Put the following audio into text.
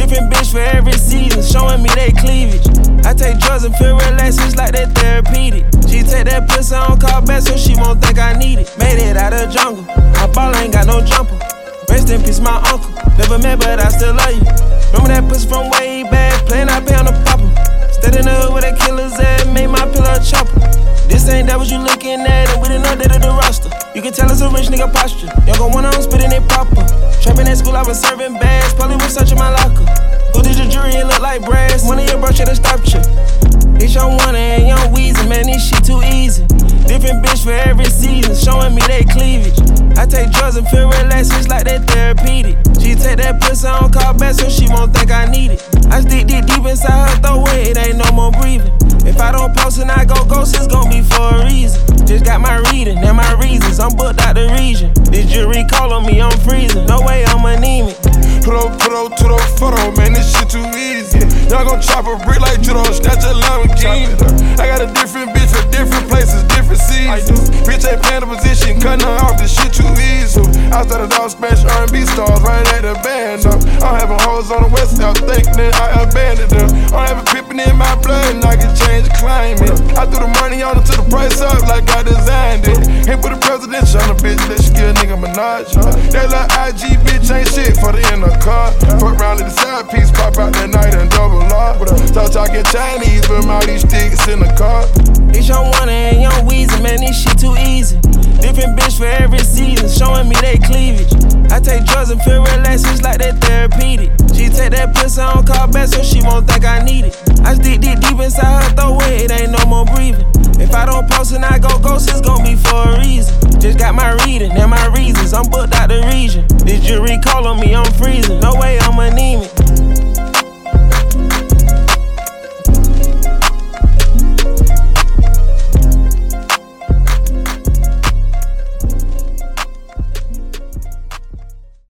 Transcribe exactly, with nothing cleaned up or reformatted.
Different bitch for every season, showing me they cleavage. I take drugs and feel relaxed, it's like that therapeutic. She take that pussy on call back so she won't think I need it. Made it out of the jungle, my ball ain't got no jumper. Rest in peace, my uncle. Never met, but I still love you. Remember that pussy from way back, playing I pay on the popper. Stayed in the hood where that killer's at, made my pillow a chopper. This ain't that what you looking at, and we didn't know that of the roster. You can tell it's a rich nigga posture. Young gon' one on spitting it proper. Trapping at school, I was serving bags, probably was searching my locker. Who did your jury? It look like brass. One of your bro should've stopped you. It's young one and young Weezy, man, this shit too easy. Different bitch for every season, showing me they cleavage. I take drugs and feel relaxed, it's like that therapeutic. She take that pussy on call back so she won't think I need it. I stick deep deep inside her throat, it ain't no more breathing. If I don't post and I go ghost, it's gon' be for a reason. Just got my reading and my reasons, I'm booked out the region. This jury call on me, I'm freezing, no way I'm anemic. Put up, put up to the photo, man, this shit too easy. Y'all gon' chop a brick like judo, snatch a Lamborghini. I got a different bitch for different places, different seasons. Bitch ain't playing the position, cutting her off, this shit too easy. I started off Spanish R and B stars, right at the band up. I'm having hoes on the west side, thinking that I abandoned them. I'm having pippin' in my blood, and I can change the climate. I threw the money on it to the price up, like I designed it. Ain't put a presidential on a bitch, that she give a nigga Minaj. That little I G bitch ain't shit for the inner car. Fuck round in the side piece, pop out that night and double R. Start talking Chinese, but all these sticks in the car. It's young one and young Weezy, man, this shit too easy. Different bitch for every season, showing me they cleavage. I take drugs and feel relaxed, it's like that therapeutic. She take that pussy on call back so she won't think I need it. I stick deep deep inside her throat, it ain't no more breathing. If I don't post and I go ghost, it's gon' be for a reason. Just got my reading and my reasons, I'm booked out the region. This jury call on me, I'm freezing, no way I'm anemic.